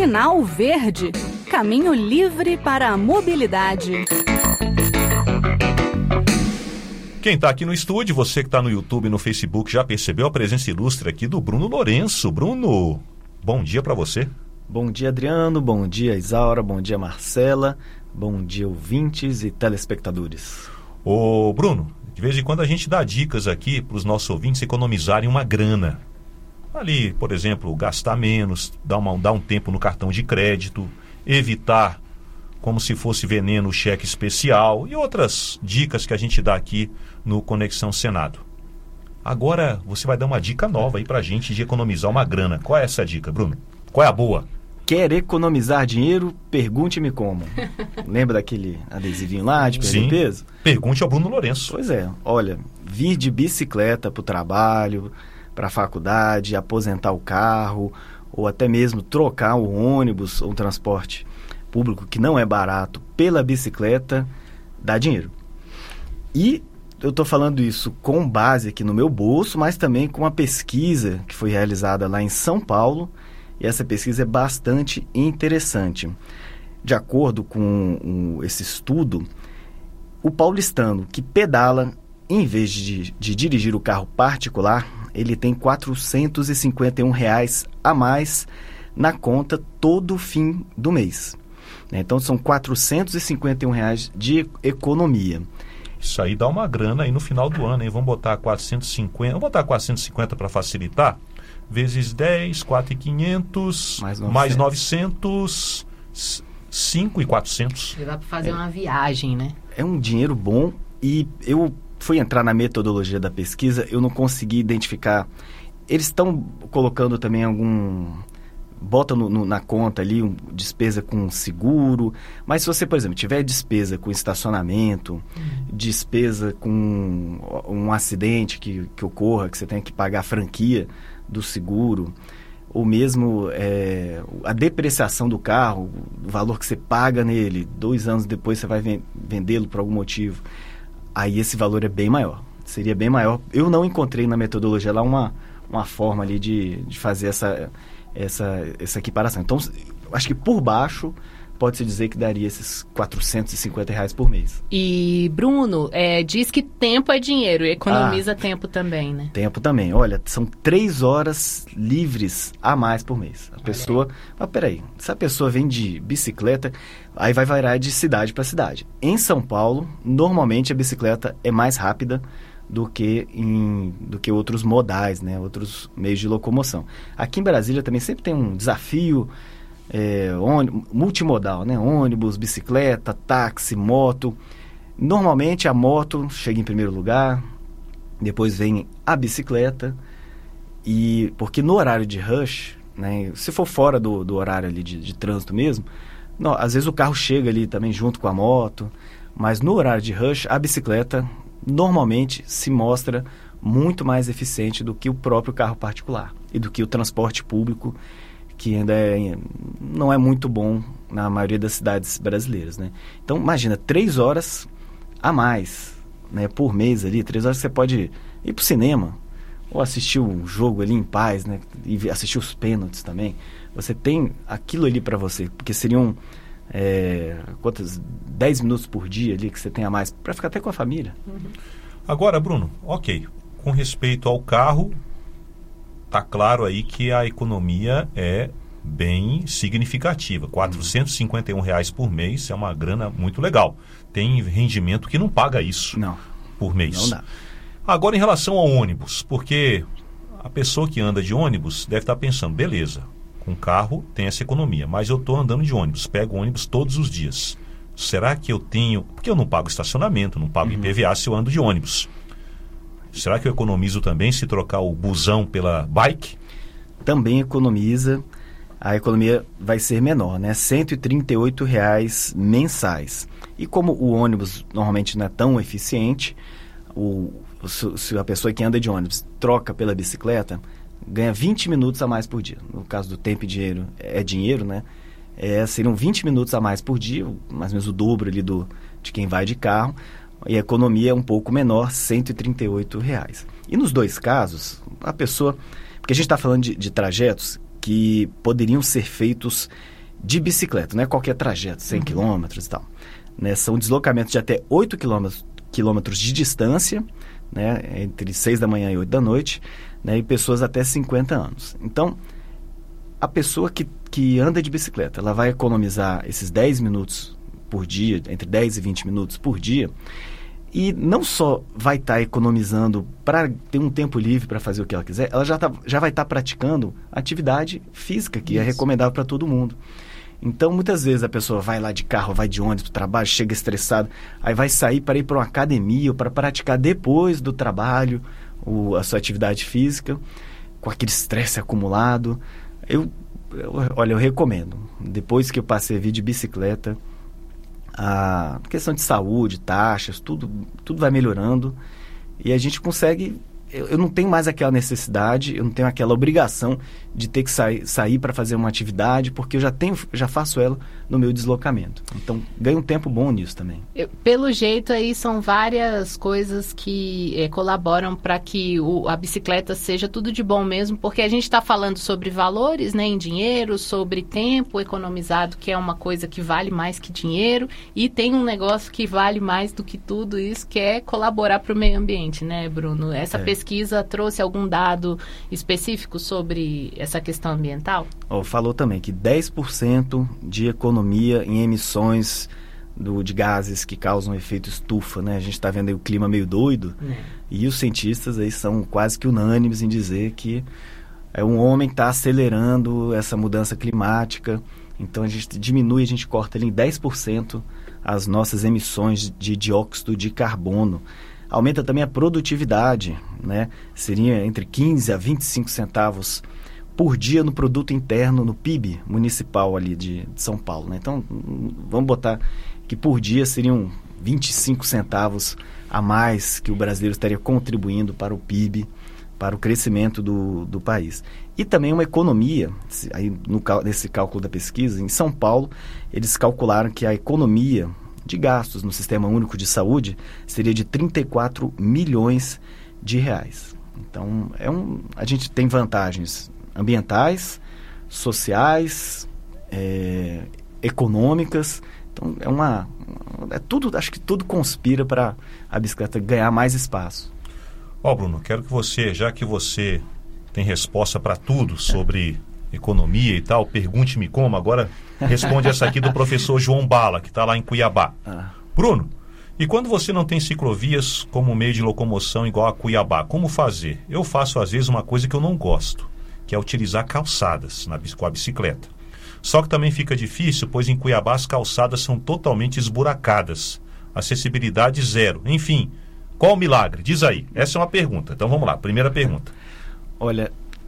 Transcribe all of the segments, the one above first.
Sinal Verde, caminho livre para a mobilidade. Quem está aqui no estúdio, você que está no YouTube e no Facebook, já percebeu a presença ilustre aqui do Bruno Lourenço. Bruno, bom dia para você. Bom dia, Adriano. Bom dia, Isaura. Bom dia, Marcela. Bom dia, ouvintes e telespectadores. Ô, Bruno, de vez em quando a gente dá dicas aqui para os nossos ouvintes economizarem uma grana. Ali, por exemplo, gastar menos, dar um tempo no cartão de crédito, evitar, como se fosse veneno, o cheque especial e outras dicas que a gente dá aqui no Conexão Senado. Agora você vai dar uma dica nova aí pra gente de economizar uma grana. Qual é essa dica, Bruno? Qual é a boa? Quer economizar dinheiro? Pergunte-me como. Lembra daquele adesivinho lá de perder peso? Pergunte ao Bruno Lourenço. Pois é, olha, vir de bicicleta para o trabalho, para a faculdade, aposentar o carro, ou até mesmo trocar o ônibus ou o transporte público, que não é barato, pela bicicleta, dá dinheiro. E eu estou falando isso com base aqui no meu bolso, mas também com uma pesquisa que foi realizada lá em São Paulo, e essa pesquisa é bastante interessante. De acordo com esse estudo, o paulistano que pedala, em vez de dirigir o carro particular, ele tem R$ 451 a mais na conta todo fim do mês. Então são R$ 451 de economia. Isso aí dá uma grana aí no final do ano, hein? Vamos botar 450, vamos botar 450 para facilitar, vezes 10, 4.500, mais 900, 5.400. Dá para fazer uma viagem, né? É um dinheiro bom, e eu fui entrar na metodologia da pesquisa, eu não consegui identificar. Eles estão colocando também bota na conta ali despesa com seguro, mas se você, por exemplo, tiver despesa com estacionamento, despesa com um acidente que ocorra, que você tenha que pagar a franquia do seguro, ou mesmo a depreciação do carro, o valor que você paga nele, 2 anos depois você vai vendê-lo por algum motivo, aí esse valor é bem maior, seria bem maior. Eu não encontrei na metodologia lá uma forma ali de fazer essa equiparação. Então, acho que por baixo pode-se dizer que daria esses R$ 450 por mês. E, Bruno, diz que tempo é dinheiro, economiza tempo também, né? Tempo também. Olha, são 3 horas livres a mais por mês. A pessoa... Mas peraí, se a pessoa vem de bicicleta, aí vai variar de cidade para cidade. Em São Paulo, normalmente a bicicleta é mais rápida do que outros modais, né? Outros meios de locomoção. Aqui em Brasília também sempre tem um desafio multimodal, né? Ônibus, bicicleta, táxi, moto. Normalmente a moto chega em primeiro lugar, depois vem a bicicleta, porque no horário de rush, né? Se for fora do horário ali de trânsito mesmo, não, às vezes o carro chega ali também junto com a moto, mas no horário de rush a bicicleta normalmente se mostra muito mais eficiente do que o próprio carro particular e do que o transporte público, que ainda não é muito bom na maioria das cidades brasileiras, né? Então, imagina, 3 horas a mais, né, por mês ali, 3 horas que você pode ir para o cinema ou assistir um jogo ali em paz, né, e assistir os pênaltis também. Você tem aquilo ali para você, porque seriam 10 minutos por dia ali que você tem a mais para ficar até com a família. Agora, Bruno, ok, com respeito ao carro, tá claro aí que a economia é bem significativa. R$ 451 por mês é uma grana muito legal. Tem rendimento que não paga isso por mês. Não dá. Agora, em relação ao ônibus, porque a pessoa que anda de ônibus deve estar pensando, beleza, com carro tem essa economia, mas eu estou andando de ônibus, pego ônibus todos os dias. Será que eu tenho... Porque eu não pago estacionamento, não pago IPVA se eu ando de ônibus. Será que eu economizo também se trocar o busão pela bike? Também economiza. A economia vai ser menor, né? R$ 138 mensais. E como o ônibus normalmente não é tão eficiente, se a pessoa que anda de ônibus troca pela bicicleta, ganha 20 minutos a mais por dia. No caso do tempo e dinheiro, é dinheiro, né? Seriam 20 minutos a mais por dia, mais ou menos o dobro ali de quem vai de carro. E a economia é um pouco menor, R$ 138. E nos dois casos, a pessoa... Porque a gente está falando de trajetos que poderiam ser feitos de bicicleta, não é qualquer trajeto, 100 quilômetros e tal. Né? São deslocamentos de até 8 quilômetros de distância, né? Entre 6 da manhã e 8 da noite, né? E pessoas até 50 anos. Então, a pessoa que anda de bicicleta, ela vai economizar esses 10 minutos por dia, entre 10 e 20 minutos por dia, e não só vai estar economizando para ter um tempo livre para fazer o que ela quiser, ela já vai estar praticando atividade física, que é recomendável para todo mundo. Então, muitas vezes a pessoa vai lá de carro, vai de ônibus para o trabalho, chega estressado, aí vai sair para ir para uma academia ou para praticar depois do trabalho a sua atividade física, com aquele estresse acumulado. Olha, eu recomendo. Depois que eu passei a vir de bicicleta, a questão de saúde, taxas, tudo vai melhorando e a gente consegue. Eu não tenho mais aquela necessidade, eu não tenho aquela obrigação de ter que sair para fazer uma atividade, porque eu já faço ela no meu deslocamento. Então, ganho um tempo bom nisso também. Pelo jeito, aí são várias coisas que colaboram para que a bicicleta seja tudo de bom mesmo, porque a gente está falando sobre valores, né, em dinheiro, sobre tempo economizado, que é uma coisa que vale mais que dinheiro, e tem um negócio que vale mais do que tudo isso, que é colaborar para o meio ambiente, né, Bruno? Essa pesquisa trouxe algum dado específico sobre essa questão ambiental? Falou também que 10% de economia em emissões de gases que causam efeito estufa, né? A gente está vendo aí o clima meio doido, e os cientistas aí são quase que unânimes em dizer que um homem está acelerando essa mudança climática. Então a gente diminui, a gente corta ali em 10% as nossas emissões de dióxido de carbono. Aumenta também a produtividade, né? Seria entre 15 a 25 centavos por dia no produto interno, no PIB municipal ali de São Paulo, né? Então, vamos botar que por dia seriam 25 centavos a mais que o brasileiro estaria contribuindo para o PIB, para o crescimento do país. E também uma economia, aí nesse cálculo da pesquisa, em São Paulo, eles calcularam que a economia de gastos no Sistema Único de Saúde seria de 34 milhões de reais. Então, a gente tem vantagens ambientais, sociais, econômicas. Então, tudo, acho que tudo conspira para a bicicleta ganhar mais espaço. Bruno, quero que você, já que você tem resposta para tudo sobre economia e tal, pergunte-me como. Agora responde essa aqui do professor João Bala, que está lá em Cuiabá. Bruno, e quando você não tem ciclovias como meio de locomoção igual a Cuiabá, como fazer? Eu faço às vezes uma coisa que eu não gosto, que é utilizar calçadas com a bicicleta. Só que também fica difícil, pois em Cuiabá as calçadas são totalmente esburacadas. Acessibilidade zero. Enfim, qual o milagre? Diz aí. Essa é uma pergunta. Então vamos lá, primeira pergunta. Olha,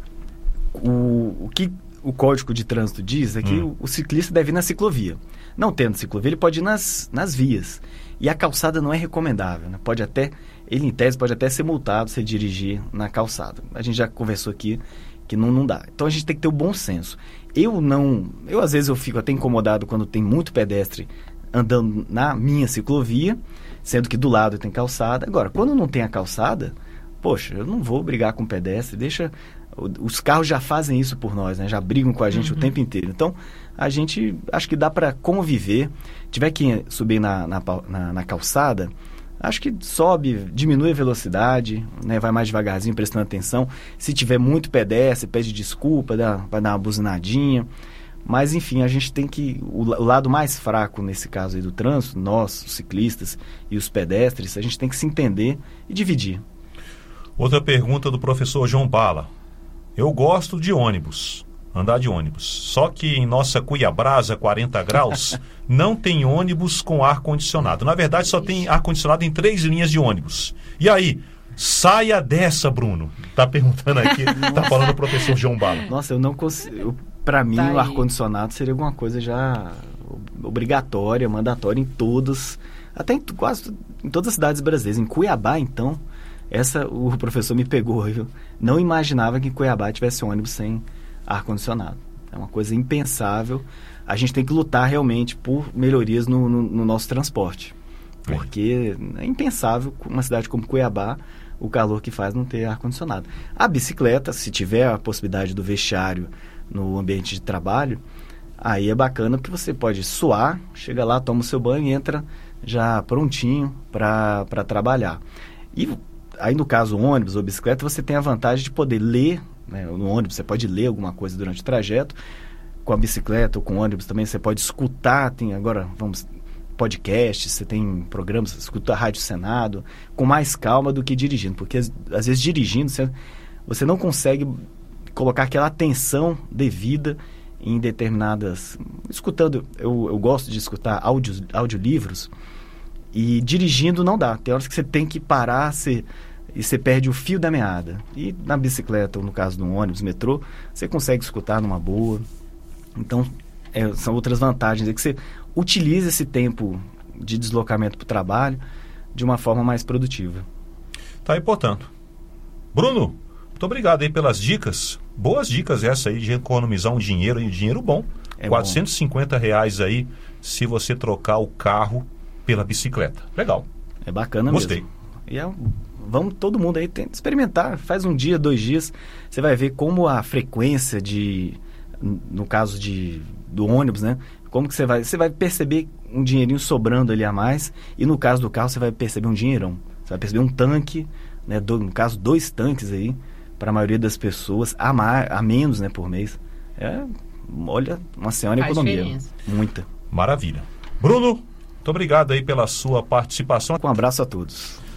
o que o Código de Trânsito diz é que o ciclista deve ir na ciclovia. Não tendo ciclovia, ele pode ir nas vias. E a calçada não é recomendável, né? Ele em tese pode até ser multado se dirigir na calçada. A gente já conversou aqui que não dá. Então a gente tem que ter o bom senso. Eu às vezes eu fico até incomodado quando tem muito pedestre andando na minha ciclovia, sendo que do lado tem calçada. Agora, quando não tem a calçada, poxa, eu não vou brigar com o pedestre, os carros já fazem isso por nós, né? Já brigam com a gente o tempo inteiro. Então, a gente acho que dá para conviver. Tiver que subir na calçada, acho que sobe, diminui a velocidade, né? Vai mais devagarzinho, prestando atenção. Se tiver muito pedestre, pede desculpa, vai dar uma buzinadinha. Mas, enfim, a gente tem que... O lado mais fraco nesse caso aí do trânsito, nós, os ciclistas e os pedestres, a gente tem que se entender e dividir. Outra pergunta do professor João Bala. Eu gosto de ônibus, andar de ônibus. Só que em nossa Cuiabrasa, 40 graus, não tem ônibus com ar-condicionado. Na verdade, só tem ar-condicionado em 3 linhas de ônibus. E aí, saia dessa, Bruno. Tá perguntando aqui, tá falando o professor João Bala. Nossa, eu não consigo... Para mim, o ar-condicionado seria alguma coisa já obrigatória, mandatória em todas, até quase em todas as cidades brasileiras. Em Cuiabá, então... o professor me pegou, viu? Não imaginava que em Cuiabá tivesse ônibus sem ar-condicionado. É uma coisa impensável. A gente tem que lutar realmente por melhorias no nosso transporte. Porque é impensável uma cidade como Cuiabá, o calor que faz não ter ar-condicionado. A bicicleta, se tiver a possibilidade do vestiário no ambiente de trabalho, aí é bacana porque você pode suar, chega lá, toma o seu banho e entra já prontinho para trabalhar. E aí no caso ônibus ou bicicleta, você tem a vantagem de poder ler, né? No ônibus você pode ler alguma coisa durante o trajeto, com a bicicleta ou com o ônibus também você pode escutar, tem agora, podcasts, você tem programas, escuta a Rádio Senado, com mais calma do que dirigindo, porque às vezes dirigindo você não consegue colocar aquela atenção devida em determinadas... Escutando, eu gosto de escutar audiolivros, e dirigindo não dá. Tem horas que você tem que parar e você perde o fio da meada. E na bicicleta, ou no caso do ônibus, metrô, você consegue escutar numa boa. Então, são outras vantagens. É que você utiliza esse tempo de deslocamento para o trabalho de uma forma mais produtiva. Tá aí, portanto. Bruno, muito obrigado aí pelas dicas. Boas dicas essa aí de economizar um dinheiro, e dinheiro bom. R$450 aí se você trocar o carro pela bicicleta. Legal. É bacana Gostei. mesmo. E vamos todo mundo aí experimentar. Faz um dia, 2 dias, você vai ver como a frequência no caso do ônibus, né? Como que você vai perceber um dinheirinho sobrando ali a mais, e no caso do carro você vai perceber um dinheirão. Você vai perceber um tanque, né? No caso 2 tanques aí, para a maioria das pessoas, a menos, né, por mês. Olha, uma senhora economia. Diferença. Muita. Maravilha. Bruno, muito obrigado aí pela sua participação. Um abraço a todos.